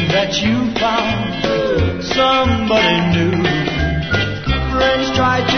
that you found somebody new. Friends tried to